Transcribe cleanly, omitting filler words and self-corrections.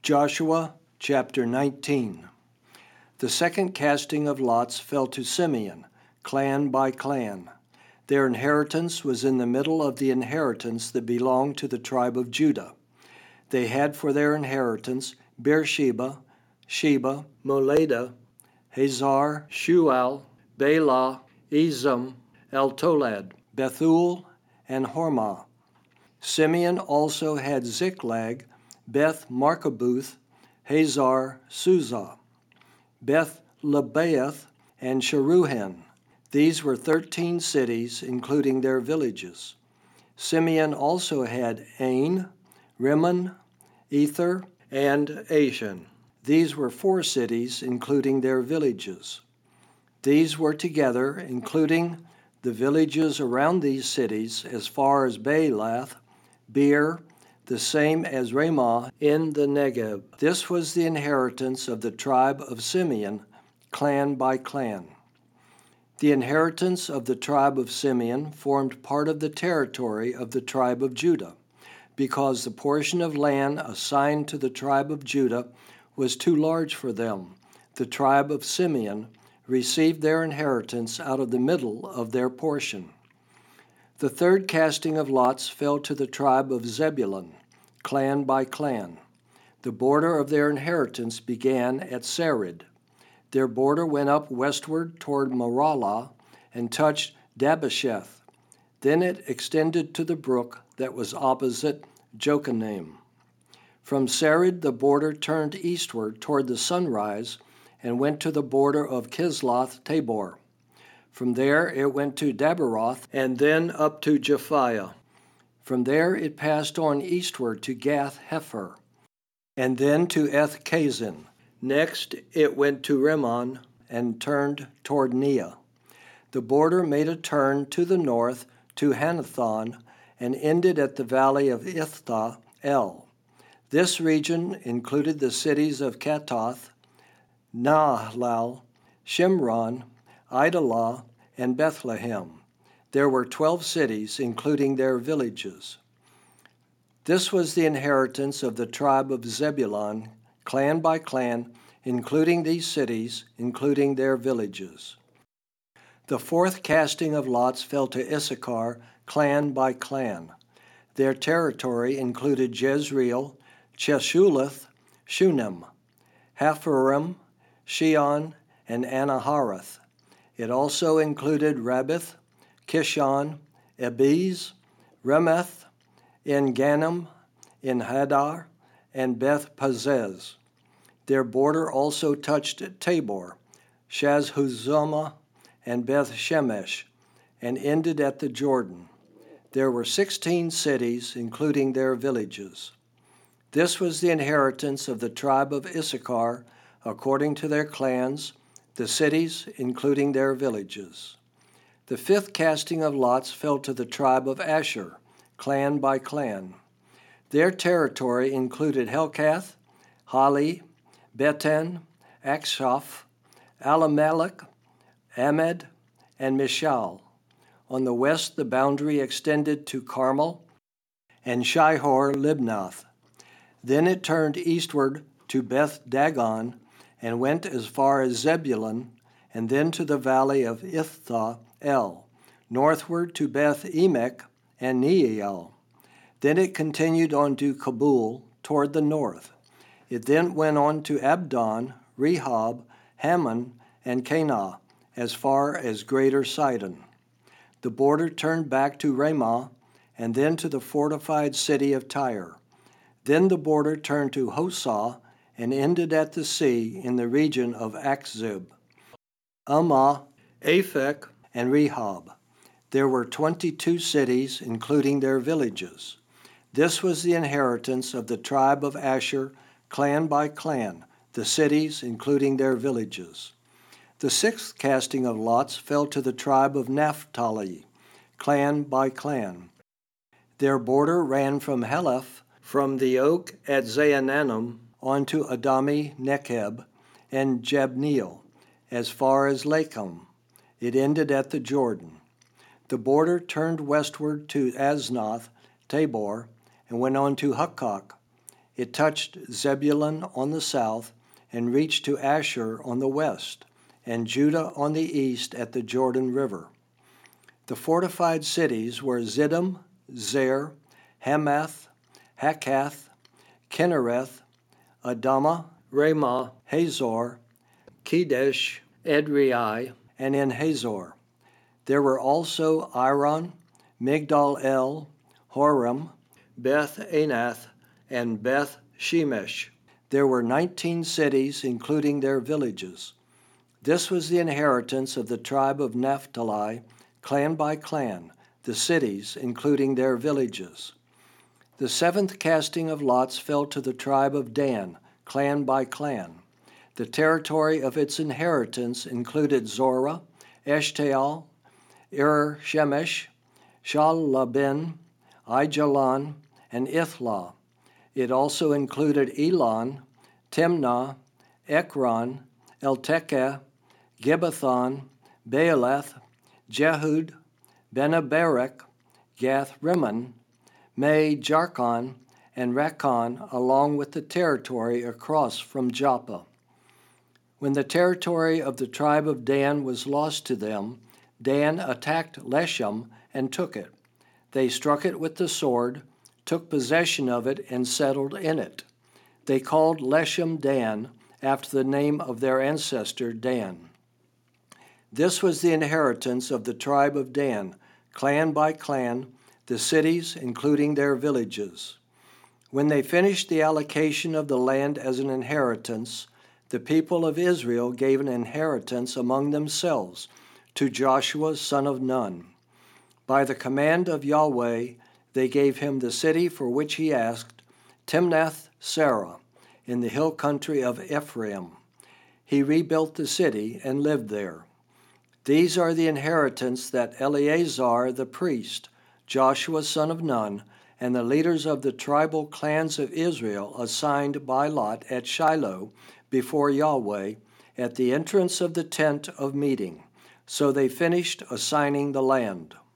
Joshua chapter 19. The second casting of lots fell to Simeon, clan by clan. Their inheritance was in the middle of the inheritance that belonged to the tribe of Judah. They had for their inheritance Beersheba, Sheba, Moladah, Hazar, Shual, Bela, Ezem, Eltolad, Bethul, and Hormah. Simeon also had Ziklag, Beth Markabuth, Hazar Suzah, Beth Lebaoth, and Sharuhen. These were 13 cities, including their villages. Simeon also had Ain, Rimmon, Ether, and Ashan. These were 4 cities, including their villages. These were together, including the villages around these cities, as far as Baalath, Beer, the same as Ramah in the Negeb. This was the inheritance of the tribe of Simeon, clan by clan. The inheritance of the tribe of Simeon formed part of the territory of the tribe of Judah, because the portion of land assigned to the tribe of Judah was too large for them. The tribe of Simeon received their inheritance out of the middle of their portion. The third casting of lots fell to the tribe of Zebulun, clan by clan. The border of their inheritance began at Sarid. Their border went up westward toward Maralah and touched Dabbesheth. Then it extended to the brook that was opposite Jokanim. From Sarid the border turned eastward toward the sunrise and went to the border of Kisloth Tabor. From there it went to Daberoth and then up to Japhiah. From there it passed on eastward to Gath Hepher, and then to Eth Kazin. Next it went to Rimmon and turned toward Neah. The border made a turn to the north to Hanathon and ended at the valley of Ithta El. This region included the cities of Katoth, Nahalal, Shimron, Idalah, and Bethlehem. There were 12 cities, including their villages. This was the inheritance of the tribe of Zebulun, clan by clan, including these cities, including their villages. The fourth casting of lots fell to Issachar, clan by clan. Their territory included Jezreel, Cheshulath, Shunem, Hapharaim, Shion, and Anaharath. It also included Rabbith, Kishon, Ebiz, Remeth, En Ganim, En Hadar, and Beth Pazez. Their border also touched Tabor, Shazhuzamah, and Beth Shemesh, and ended at the Jordan. There were 16 cities, including their villages. This was the inheritance of the tribe of Issachar, according to their clans, the cities, including their villages. The fifth casting of lots fell to the tribe of Asher, clan by clan. Their territory included Helkath, Hali, Beten, Akshaph, Alamelech, Amad, and Mishal. On the west, the boundary extended to Carmel and Shihor Libnath. Then it turned eastward to Beth Dagon and went as far as Zebulun, and then to the valley of Ithta El, northward to Beth Emek and Neiel. Then it continued on to Kabul toward the north. It then went on to Abdon, Rehob, Hammon, and Canaan, as far as Greater Sidon. The border turned back to Ramah, and then to the fortified city of Tyre. Then the border turned to Hosah, and ended at the sea in the region of Akzib, Ummah, Aphek, and Rehob. There were 22 cities, including their villages. This was the inheritance of the tribe of Asher, clan by clan, the cities, including their villages. The sixth casting of lots fell to the tribe of Naphtali, clan by clan. Their border ran from Heleph, from the oak at Zaanannim, onto Adami Nekeb and Jabneel, as far as Lakum. It ended at the Jordan. The border turned westward to Aznoth, Tabor, and went on to Hukkok. It touched Zebulun on the south and reached to Asher on the west, and Judah on the east at the Jordan River. The fortified cities were Ziddim, Zer, Hamath, Hakath, Kinnereth, Adamah, Ramah, Hazor, Kedesh, Edrei, and in Hazor. There were also Iron, Migdal-el, Horem, Beth-Anath, and Beth-Shemesh. There were 19 cities, including their villages. This was the inheritance of the tribe of Naphtali, clan by clan, the cities, including their villages. The seventh casting of lots fell to the tribe of Dan, clan by clan. The territory of its inheritance included Zorah, Eshtaol, Shemesh, Shalabin, Aijalon, and Ithlah. It also included Elon, Timnah, Ekron, Eltekeh, Gibbethon, Baalath, Jehud, Benaberek, Gath-Rimmon, Me-Jarkon, and Rakkon, along with the territory across from Joppa. When the territory of the tribe of Dan was lost to them, Dan attacked Leshem and took it. They struck it with the sword, took possession of it, and settled in it. They called Leshem Dan, after the name of their ancestor Dan. This was the inheritance of the tribe of Dan, clan by clan, the cities, including their villages. When they finished the allocation of the land as an inheritance, the people of Israel gave an inheritance among themselves to Joshua son of Nun. By the command of Yahweh, they gave him the city for which he asked, Timnath-Serah, in the hill country of Ephraim. He rebuilt the city and lived there. These are the inheritance that Eleazar the priest, Joshua son of Nun, and the leaders of the tribal clans of Israel assigned by lot at Shiloh before Yahweh at the entrance of the tent of meeting. So they finished assigning the land.